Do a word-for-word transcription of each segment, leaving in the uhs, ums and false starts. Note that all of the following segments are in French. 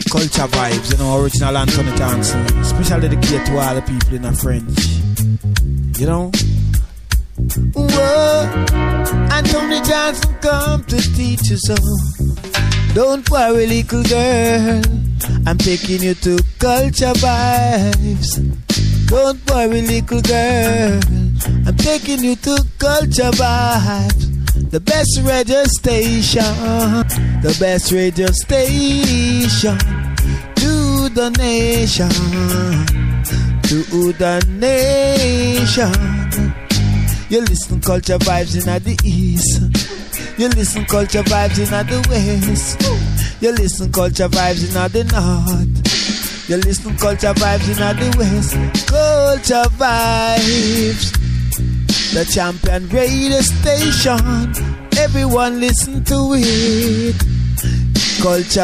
Culture Vibes, you know, original Anthony Johnson. Special dedicated to all the people in the French. You know? Whoa, Anthony Johnson come to teach you so. Don't worry, little girl, I'm taking you to Culture Vibes. Don't worry, little girl, I'm taking you to Culture Vibes. The best radio station, the best radio station to the nation, to the nation. You listen Culture Vibes in the east, you listen Culture Vibes in the west, you listen Culture Vibes in the north, you listen Culture Vibes in the west. Culture Vibes, the champion radio station, everyone listen to it. Culture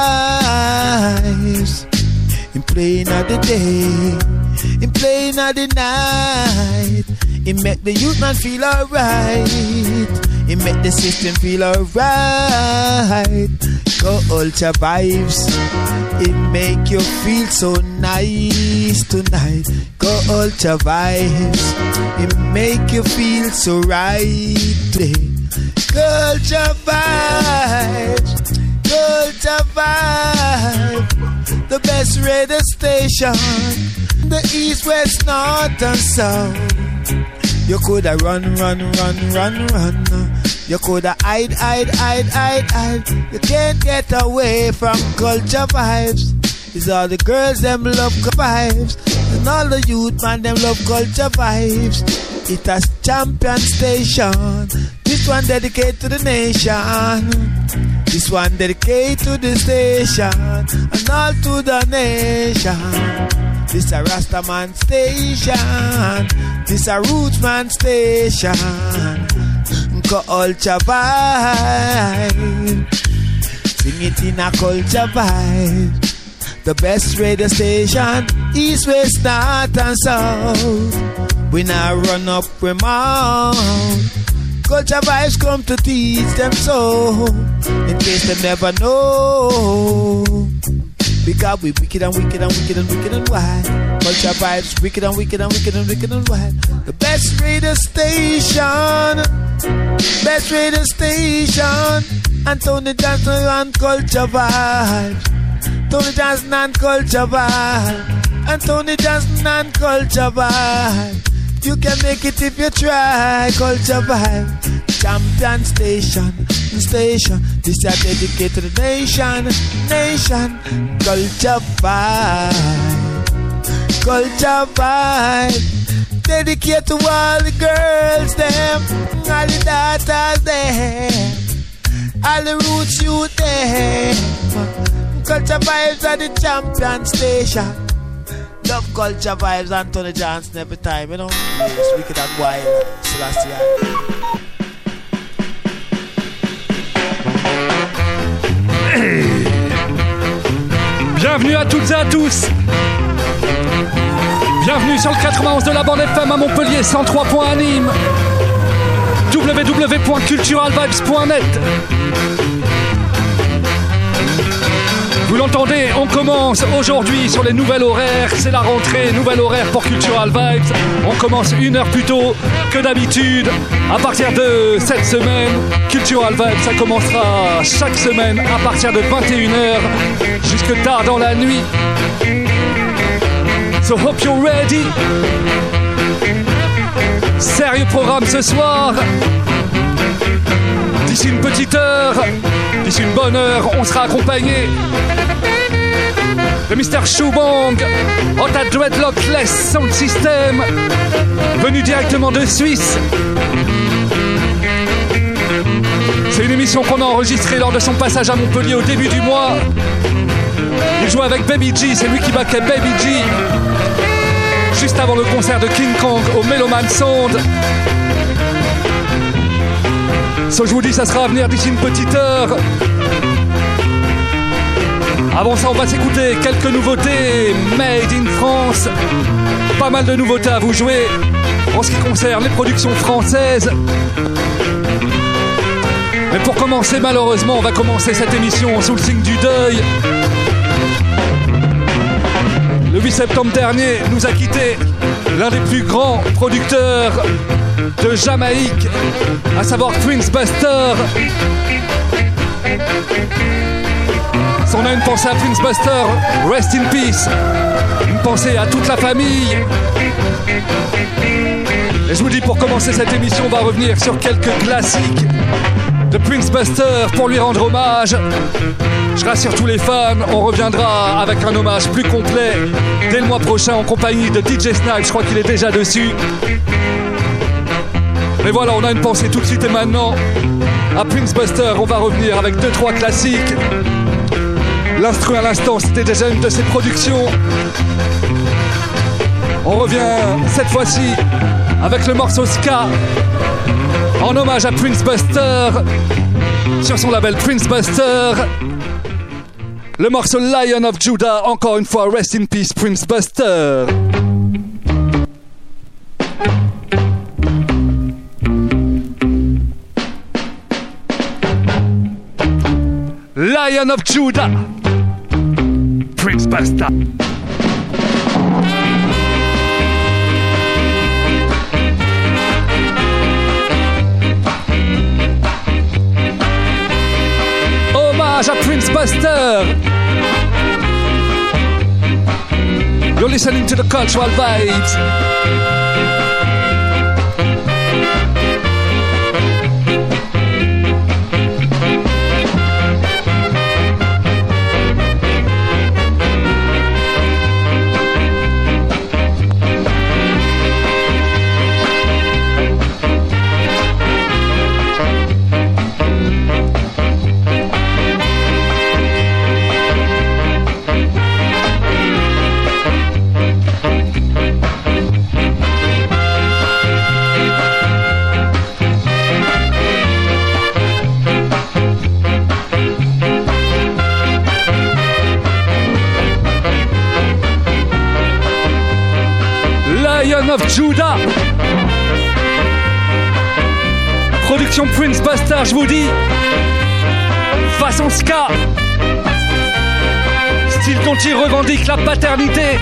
Vibes, in playing of the day, in playing of the night. It make the youth man feel alright, it make the system feel alright. Culture Vibes, it make you feel so nice tonight. Culture Vibes, it make you feel so right today. Culture Vibes, Culture Vibes, the best radio station, the east, west, north and south. You coulda run, run, run, run, run. You coulda hide, hide, hide, hide, hide. You can't get away from Culture Vibes. It's all the girls them love vibes, and all the youth man them love Culture Vibes. It has champion station. This one dedicated to the nation. This one dedicated to the station, and all to the nation. This a Rastaman station, this a Rootsman station. Culture Vibe, sing it in a Culture Vibe. The best radio station, east, west, north and south. We now run up we mount. Culture Vibes come to teach them so, in case they never know. Because we wicked and wicked and wicked and wicked and wild. Culture Vibes, wicked and wicked and wicked and wicked and wild. The best radio station, best radio station. And Tony Johnson and Culture Vibes. Tony Johnson and Culture Vibes. And Tony Johnson and Culture Vibes. You can make it if you try. Culture Vibes, champion station, station. This is dedicated to the nation, nation. Culture Vibe, Culture Vibe. Dedicated to all the girls, them, all the daughters, them, all the roots youth, them. Culture Vibes are the champion station. Love Culture Vibes, Anthony Johnson every time, you know. It's wicked and wild, Celestia. Bienvenue à toutes et à tous. Bienvenue sur le quatre-vingt-onze de la bande F M à Montpellier, cent trois point un Nîmes. w w w point cultural vibes point net. Vous l'entendez, on commence aujourd'hui sur les nouvelles horaires. C'est la rentrée, nouvelle horaire pour Cultural Vibes. On commence une heure plus tôt que d'habitude. À partir de cette semaine, Cultural Vibes, ça commencera chaque semaine à partir de vingt et une heures jusque tard dans la nuit. So hope you're ready. Sérieux programme ce soir. D'ici une petite heure, d'ici une bonne heure, on sera accompagné de mister Shoebang, Hot Dreadlockless Sound System, venu directement de Suisse. C'est une émission qu'on a enregistrée lors de son passage à Montpellier au début du mois. Il jouait avec Baby G, c'est lui qui backait Baby G. Juste avant le concert de King Kong au Meloman Sound. So, je vous dis, ça sera à venir d'ici une petite heure. Avant ça, on va s'écouter quelques nouveautés made in France. Pas mal de nouveautés à vous jouer en ce qui concerne les productions françaises. Mais pour commencer, malheureusement, on va commencer cette émission sous le signe du deuil. septembre dernier, nous a quitté l'un des plus grands producteurs de Jamaïque, à savoir Prince Buster. Si on a une pensée à Prince Buster, rest in peace. Une pensée à toute la famille. Et je vous dis, pour commencer cette émission, on va revenir sur quelques classiques de Prince Buster pour lui rendre hommage. Je rassure tous les fans, on reviendra avec un hommage plus complet dès le mois prochain en compagnie de D J Snipes. Je crois qu'il est déjà dessus. Mais voilà, on a une pensée tout de suite et maintenant à Prince Buster. On va revenir avec deux trois classiques. L'instru à l'instant, c'était déjà une de ses productions. On revient cette fois-ci avec le morceau Ska en hommage à Prince Buster sur son label Prince Buster. Le morceau Lion of Judah, encore une fois, rest in peace Prince Buster. Lion of Judah, Prince Buster. Hommage à Prince Buster. You're listening to the Cultural Vibes. Of Judah. Production Prince Buster, je vous dis. Façon ska. Style dont il revendique la paternité.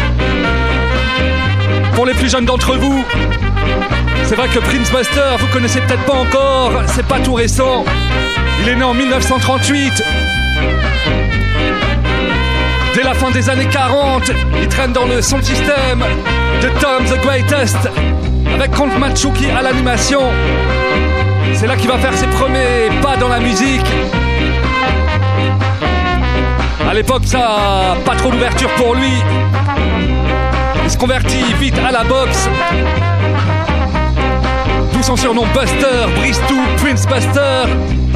Pour les plus jeunes d'entre vous, c'est vrai que Prince Buster, vous connaissez peut-être pas encore, c'est pas tout récent. Il est né en dix-neuf cent trente-huit. Dès la fin des années quarante, il traîne dans le son système de Tom the Greatest avec Count Machuki à l'animation. C'est là qu'il va faire ses premiers pas dans la musique. À l'époque, ça pas trop d'ouverture pour lui. Il se convertit vite à la boxe. D'où son surnom Buster, Bristou, Prince Buster.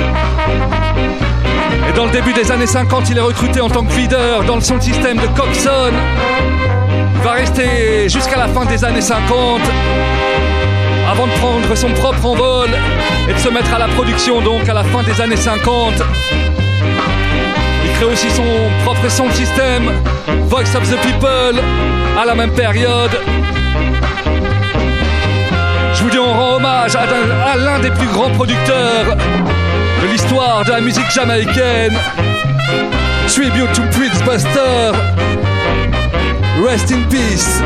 Et dans le début des années cinquante, il est recruté en tant que feeder dans le son système de Coxon. Il va rester jusqu'à la fin des années cinquante avant de prendre son propre envol et de se mettre à la production donc à la fin des années cinquante. Il crée aussi son propre son système, Voice of the People, à la même période. Je vous dis, on rend hommage à, à l'un des plus grands producteurs de l'histoire de la musique jamaïcaine. Tribute to Prince Buster. Rest in peace.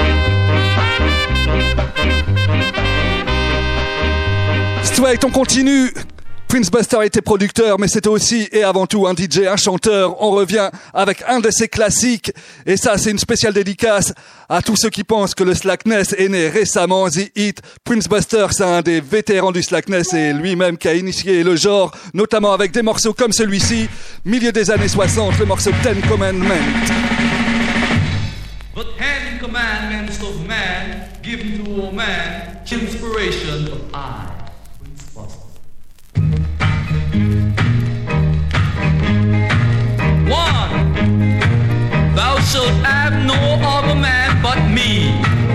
Straight, on continue. Prince Buster était producteur, mais c'était aussi et avant tout un D J, un chanteur. On revient avec un de ses classiques. Et ça, c'est une spéciale dédicace à tous ceux qui pensent que le slackness est né récemment. The Hit. Prince Buster, c'est un des vétérans du slackness et lui-même qui a initié le genre, notamment avec des morceaux comme celui-ci, milieu des années soixante, le morceau Ten Commandments. But Ten Commandments of man, given to all man, inspiration of I. One, thou shalt have no other man but me.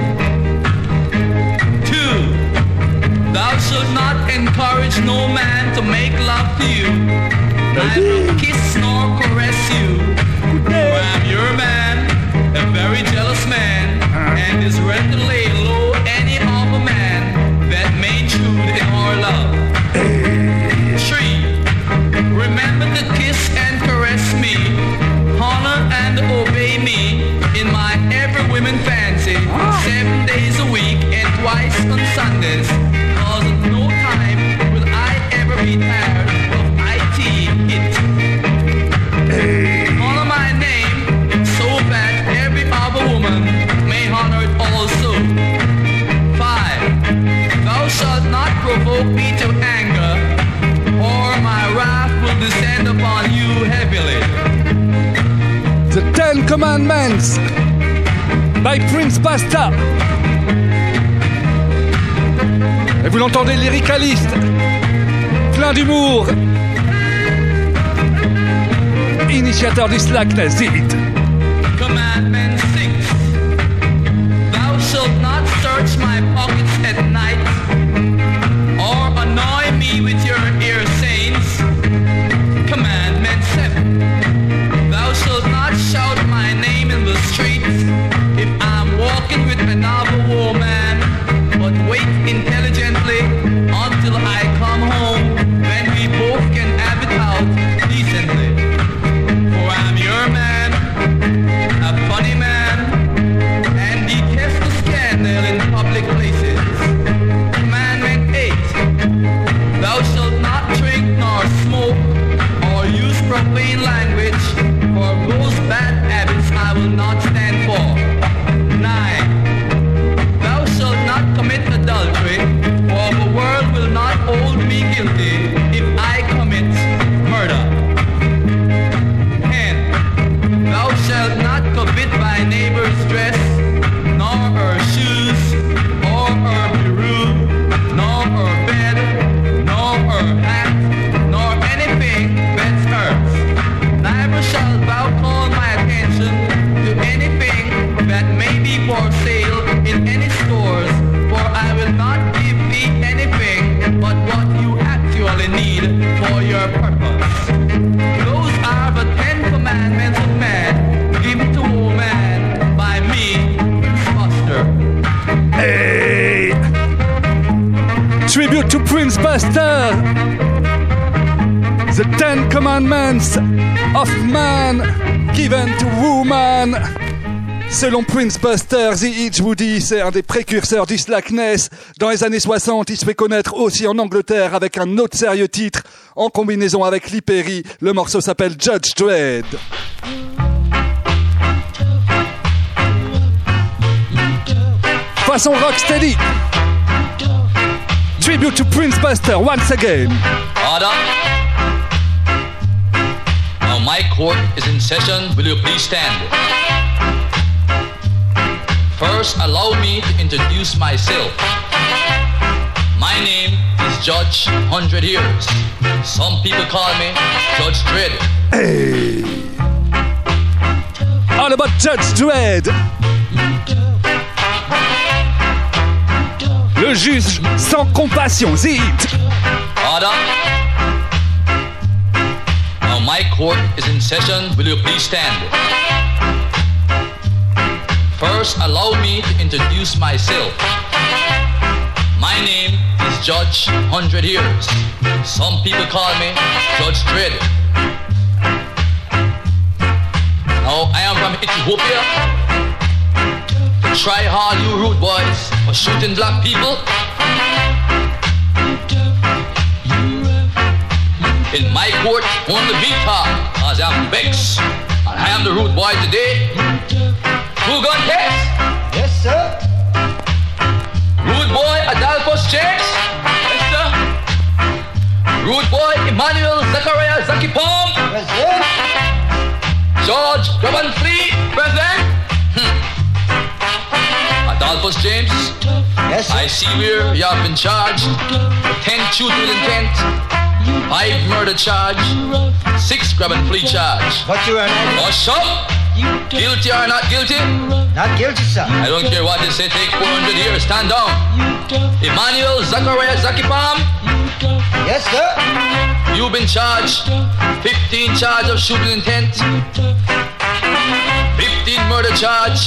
Two, thou shalt not encourage no man to make love to you, neither kiss nor caress you. For I am your man, a very jealous man, and is ready to lay low any other man that may intrude in our love. Three, remember to kiss and caress me, Sundance, cause at no time will I ever be tired of I T it. Honor my name so that every other woman may honor it also. Five, thou shalt not provoke me to anger, or my wrath will descend upon you heavily. The Ten Commandments by Prince Basta. Et vous l'entendez, lyricaliste, plein d'humour, initiateur du slackness, it. Commandment six. Thou shalt not search my pockets at night, or annoy me with your ear sayings. Commandment seven. Thou shalt not shout my name in the streets if I'm walking with another woman, but wait intelligently until I come home, when we both can have it out decently. For I'm your man, a funny man, and detest the scandal in public places. Commandment eight. Thou shalt not drink nor smoke or use profane language, for those bad habits I will not stand for. Nine. Thou shalt not commit adultery, for the world will not hold me guilty if I commit murder. Ten. Thou shalt not covet thy neighbor's dress, nor her shoes, or her bureau, nor her bed, nor her hat, nor anything that's hers. Neither shalt thou call my attention to anything that may be for sale in any stores, for I will not give thee anything but what you actually need for your purpose. Those are the Ten Commandments of man, given to woman by me, Buster. Hey! Tribute to Prince Buster. The Ten Commandments of man given to woman. Selon Prince Buster, The Itch Woody, c'est un des précurseurs du slackness. Dans les années soixante, il se fait connaître aussi en Angleterre avec un autre sérieux titre en combinaison avec Lee Perry. Le morceau s'appelle Judge Dredd. Façon rocksteady. Tribute to Prince Buster once again. Order. Now my court is in session. Will you please stand? First, allow me to introduce myself. My name is Judge Hundred Years. Some people call me Judge Dredd. Hey. All about Judge Dredd. Le juge sans compassion, The It. Order. Now my court is in session. Will you please stand? First, allow me to introduce myself. My name is Judge Hundred Years. Some people call me Judge Dredd. Now, I am from Ethiopia. Try hard, you rude boys, for shooting black people. In my court, only be talk, cause I'm vexed. And I am the rude boy today. Two gun case? Yes, sir. Rude boy Adolphus James? Yes, sir. Rude boy Emmanuel Zachariah Zaki Palm? Present. George Grabban Flea? Present. Hmm. Adolphus James? Yes, sir. I see where you have been charged with ten shooting with intent, five murder charge, six grab and flee charge. But you are not Hush up! Guilty or not guilty? not guilty, sir. I don't care what they say, take four hundred years, stand down. Emmanuel Zachariah Zaki Palm? Yes, sir. You've been charged fifteen charge of shooting intent, fifteen murder charge,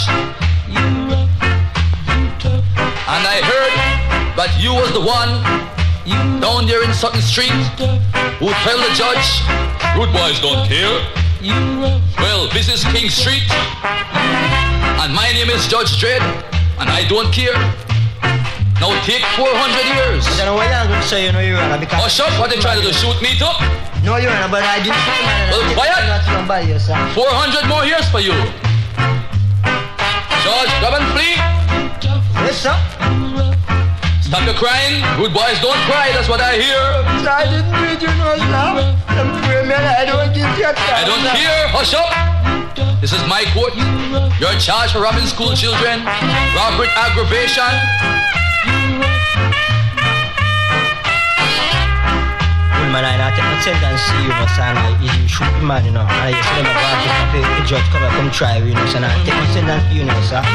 and I heard that you was the one down there in Sutton Street who tell the judge, rude boys don't care. Well, this is King Street, and my name is Judge Dredd, and I don't care. Now take four hundred years. I don't know what you're going to say, you know, Your Honor, because... Oh, shut, what they trying to do, shoot me too? No, Your Honor, but I didn't shoot man. Well, quiet. Somebody, yes, sir. four hundred more years for you. George, grab and flee. Yes, sir. Stop your crying. Good boys don't cry, that's what I hear. Sir, I didn't read you, no, sir. I'm free, man. I don't give you a chance. I don't care. Hush up. This is my court. You're charged for robbing school children, robbery, aggravation. Well, man, I take my sentence to you, know, son. I you shoot the man, you know. And I just say, I'm going to take the judge come come try, you know, son. I take my sentence to you, know, sir.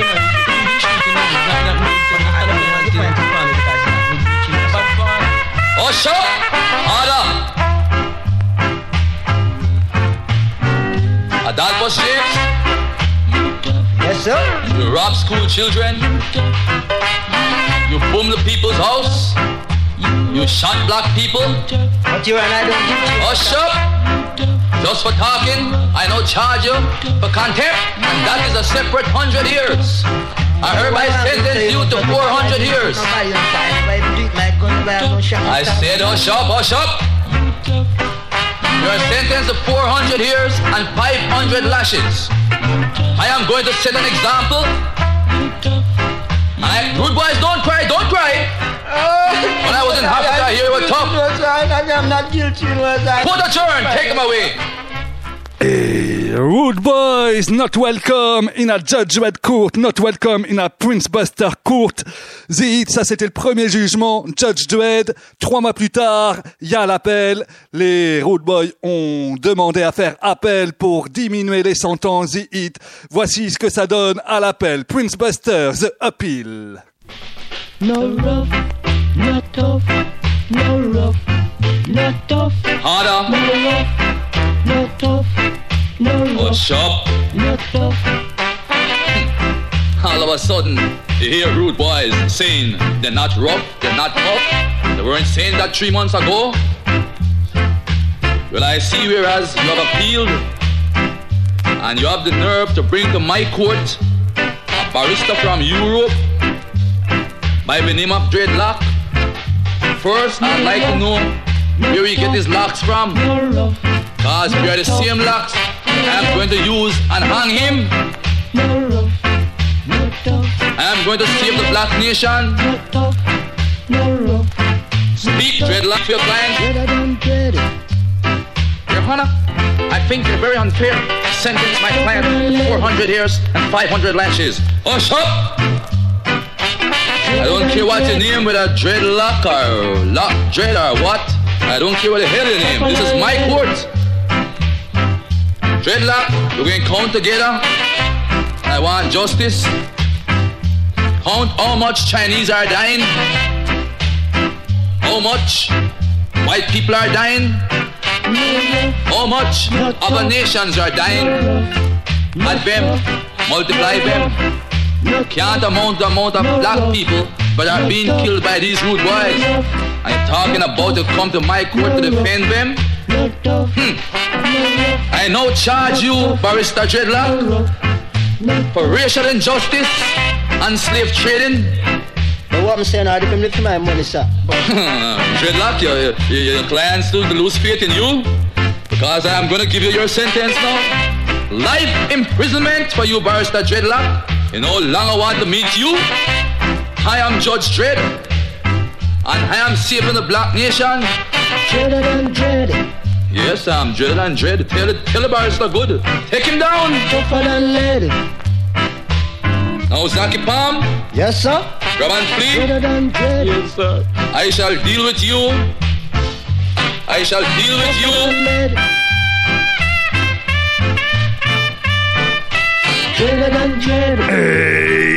Hush up. Order. Adolphus James. Yes, sir. You rob school children. You boom the people's house. You shot black people. But you and I don't give you. Hush up. Just for talking, I now charge you for contempt, and that is a separate hundred years. I heard I sentence you to four hundred years. I said hush up, hush up. You're sentenced to four hundred years and five hundred lashes. I am going to set an example. I, rude boys, don't cry, don't cry. When I was in Africa, here you were tough. I'm not guilty. Put a turn, take them away. Hey, rude boys, not welcome in a Judge Dredd court, not welcome in a Prince Buster court. The Hit, ça c'était le premier jugement, Judge Dredd. Trois mois plus tard, il y a l'appel. Les rude boys ont demandé à faire appel pour diminuer les sentences. The Hit, voici ce que ça donne à l'appel. Prince Buster, The Appeal. No rough, not tough, no rough, not tough, Harder. no rough, not tough, no rough, Hush up. not tough. All of a sudden, you hear rude boys saying they're not rough, they're not tough. They weren't saying that three months ago. Well, I see whereas you have appealed and you have the nerve to bring to my court a barrister from Europe by the name of Dreadlock. First, I'd like to know where he get his locks from. Cause we are the same locks I'm going to use and hang him. I'm going to save the black nation. Speak, Dreadlock, for your client. Your Honor, I think you're very unfair. Sentence my client to four hundred years and five hundred lashes. Hush up! I don't care what your name, whether Dreadlock or Lock Dread or what. I don't care what the hell your name. This is my court. Dreadlock, we're going to count together. I want justice. Count how much Chinese are dying. How much white people are dying. How much other nations are dying. Add them, multiply them. Can't amount the amount of black people but are being killed by these rude boys. I'm talking about to come to my court to defend them. Hmm. I now charge you, Barrister Dreadlock, for racial injustice and slave trading. But what I'm saying, I didn't live for my money, sir. Dreadlock, your, your, your clients still lose faith in you because I'm going to give you your sentence now. Life imprisonment for you, Barrister Dreadlock. You know, long I want to meet you. I am Judge Dredd, and I am saving the black nation. Dreaded and dreaded, Yes, I'm Dread and Dread. Tell it, tell the barrister good. Take him down. tougher than lead. Now, Zaki Palm, Yes, sir. grab and flee. Dreaded and dreaded, Yes, sir. I shall deal with you. I shall deal with you. lead. Dreaded and dreaded, Hey.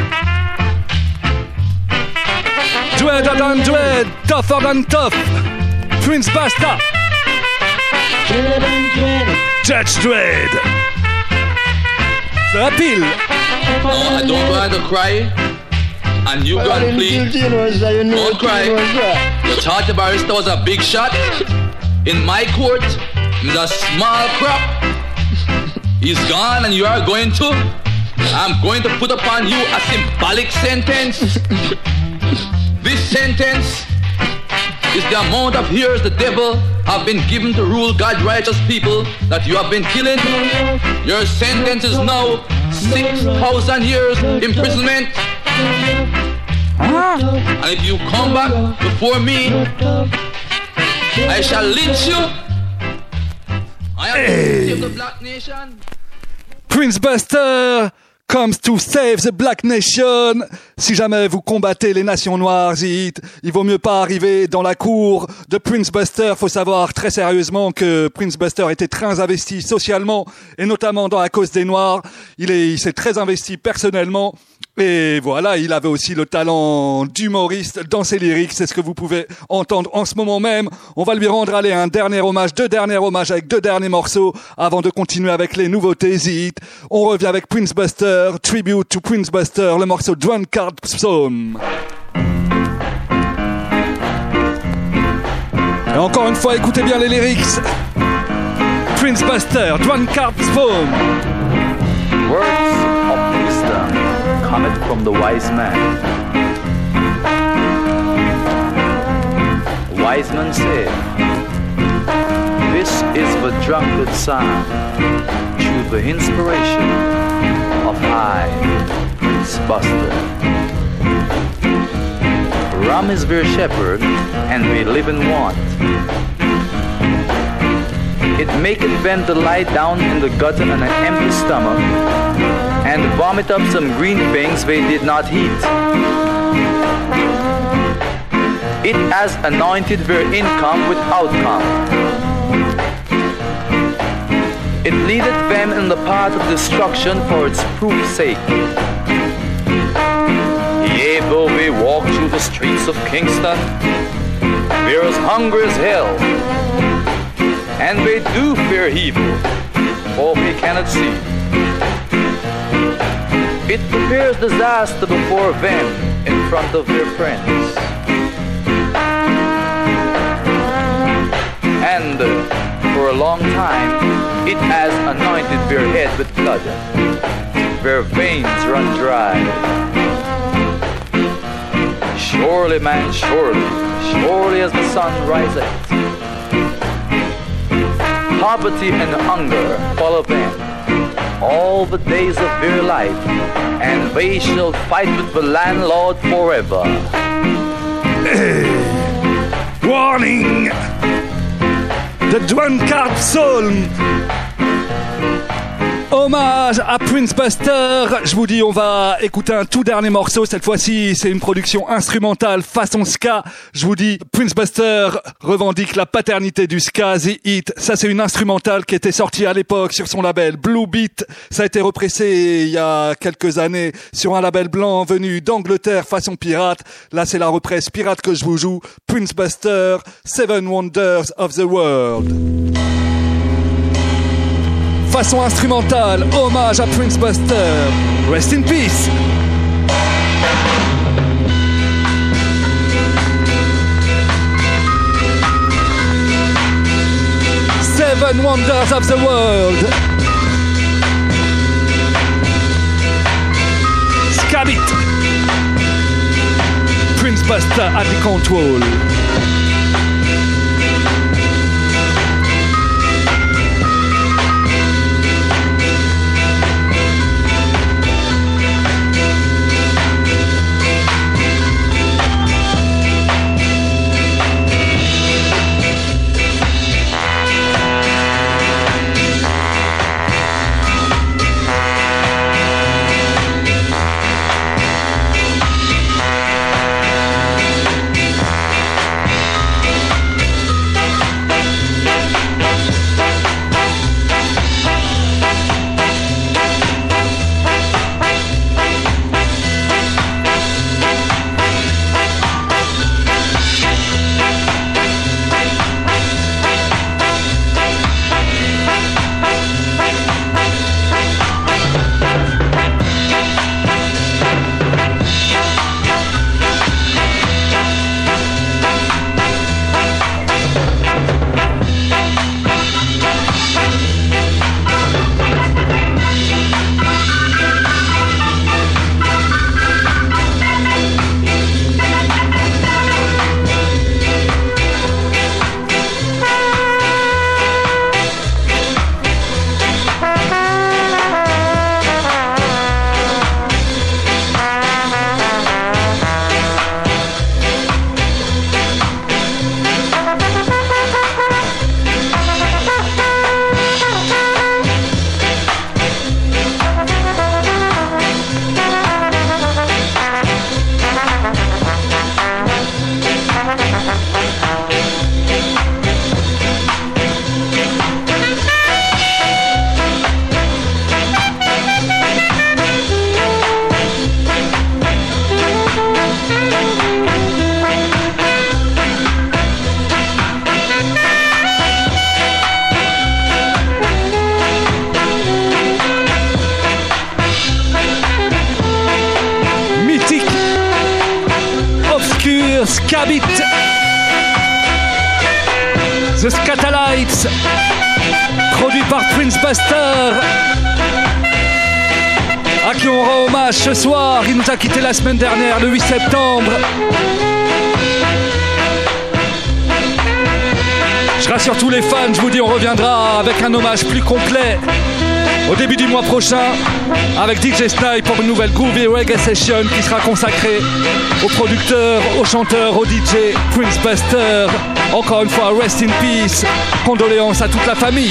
Dreader than dread, tougher than tough. Prince Buster, dreaded and dreaded, Judge Dredd. The Appeal. No, I don't want to cry. And you go and plead. Don't cry. You thought the barrister was a big shot. In my court, he's a small crop. He's gone and you are going to. I'm going to put upon you a symbolic sentence. sentence is the amount of years the devil have been given to rule God's righteous people that you have been killing. Your sentence is now six thousand years imprisonment. Huh? And if you come back before me, I shall lynch you. I am hey. the black nation. Prince Buster comes to save the black nation. Si jamais vous combattez les nations noires, Zit, il vaut mieux pas arriver dans la cour de Prince Buster. Faut savoir très sérieusement que Prince Buster était très investi socialement et notamment dans la cause des Noirs. Il est, il s'est très investi personnellement. Et voilà, il avait aussi le talent d'humoriste dans ses lyrics. C'est ce que vous pouvez entendre en ce moment même. On va lui rendre aller un dernier hommage, deux derniers hommages avec deux derniers morceaux avant de continuer avec les nouveautés Zit. On revient avec Prince Buster, Tribute to Prince Buster, le morceau Drunkard Psalm. Et encore une fois, écoutez bien les lyrics. Prince Buster, Drunkard Psalm. Words of wisdom cometh from the wise man. A wise man said, this is the drunkard sound, through the inspiration of I, Prince Buster. Rum is their shepherd, and they live in want. It maketh them to lie down in the gutter on an empty stomach, and vomit up some green things they did not eat. It has anointed their income with outcome. It leadeth them in the path of destruction for its proof's sake. Yea, though they walk through the streets of Kingston, they're as hungry as hell, and they do fear evil, for they cannot see. It prepares disaster before them in front of their friends. And uh, for a long time, it has anointed their head with blood. Their veins run dry. Surely, man, surely, surely as the sun riseth, poverty and hunger follow them all the days of their life, and they shall fight with the landlord forever. Hey. Warning! The Drunkard Psalm. Hommage à Prince Buster. Je vous dis, on va écouter un tout dernier morceau. Cette fois-ci, c'est une production instrumentale façon ska. Je vous dis, Prince Buster revendique la paternité du ska, The Hit. Ça, c'est une instrumentale qui était sortie à l'époque sur son label Blue Beat. Ça a été repressé il y a quelques années sur un label blanc venu d'Angleterre façon pirate. Là, c'est la represse pirate que je vous joue. Prince Buster, Seven Wonders of the World. Façon instrumentale, hommage à Prince Buster. Rest in peace. Seven Wonders of the World. Scabit. Prince Buster at the control. Scabit, The Scatalites, produit par Prince Buster, à qui on rend hommage ce soir. Il nous a quitté la semaine dernière, le huit septembre. Je rassure tous les fans, je vous dis on reviendra avec un hommage plus complet au début du mois prochain avec D J Snipe pour une nouvelle Groovy Reggae Session qui sera consacrée aux producteurs, aux chanteurs, aux D J, Prince Buster. Encore une fois, rest in peace, condoléances à toute la famille.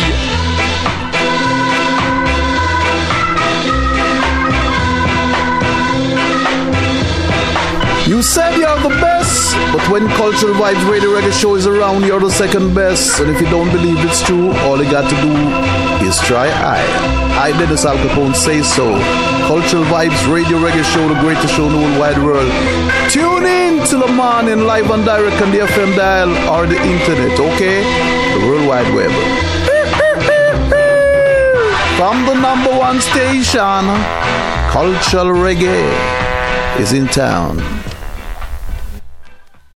You said you're the best, but when Cultural Vibes Radio Reggae Show is around, you're the second best. And if you don't believe it's true, all you got to do is try I. I, Dennis Al Capone, say so. Cultural Vibes Radio Reggae Show, the greatest show in the whole wide world. Tune in till the morning, live and direct on the F M dial or the internet, okay? The World Wide Web. From the number one station, Cultural Reggae is in town.